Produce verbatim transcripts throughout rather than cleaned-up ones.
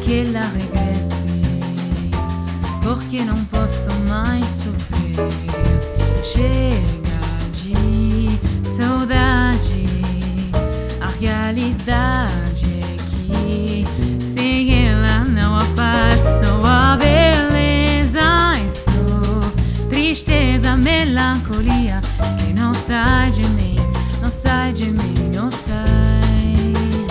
que ela regresse, porque não posso mais sofrer. Chega de saudade, a realidade é que sem ela não há paz, não há beleza, é só tristeza, melancolia que não sai de mim, não sai de mim, não sai.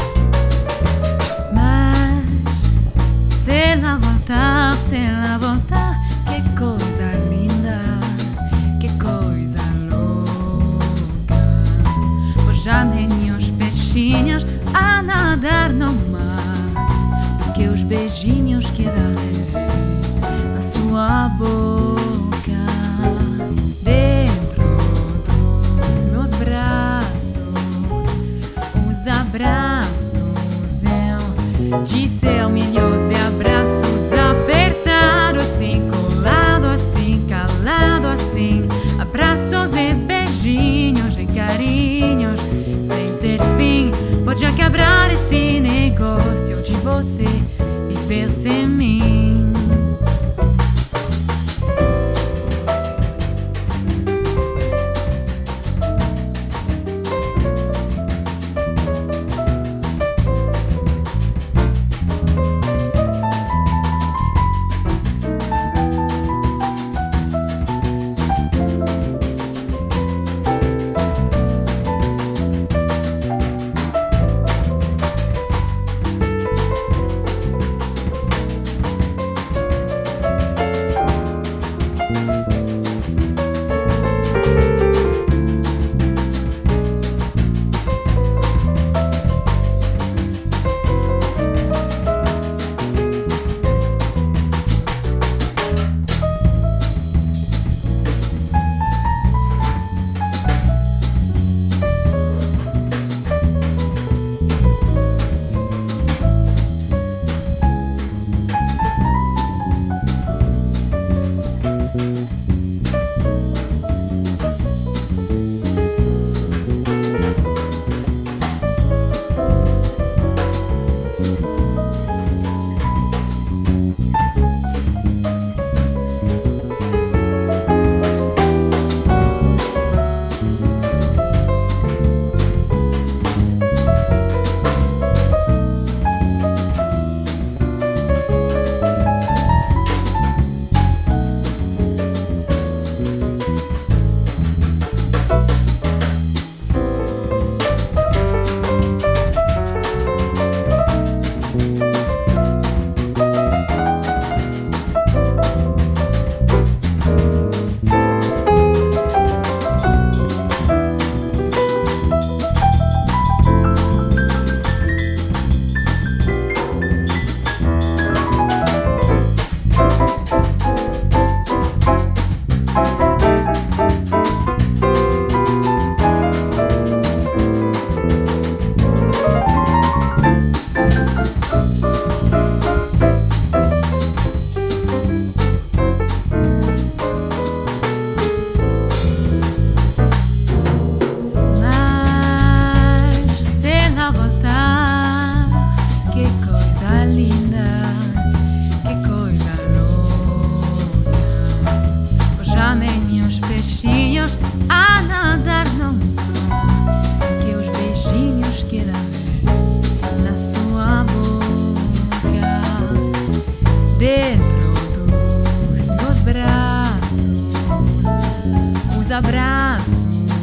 Mas se ela voltar, se ela voltar, que coisa linda, que coisa louca. Pois já tenho os peixinhos a nadar no mar, do que os beijinhos que darei na sua boca. Dentro dos meus braços, os abraços, eu disse ao milhões de abraços, apertado assim, colado assim, calado assim, abraços e beijinhos e carinhos sem ter fim. Pode quebrar esse negócio de você viver sem mim. A nadar no mar, que os beijinhos que darei na sua boca. Dentro dos meus braços, os abraços,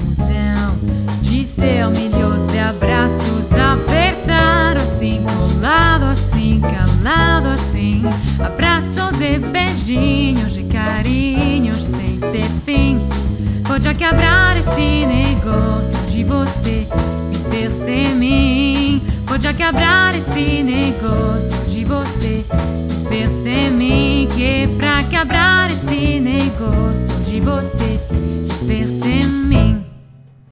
eu disse ao milhões de abraços, apertado assim, colado assim, calado assim, abraços e beijinhos e carinhos sem ter fim. Pode quebrar esse negócio de você viver sem mim. Pode quebrar esse negócio de você viver sem mim. Que pra quebrar esse negócio de você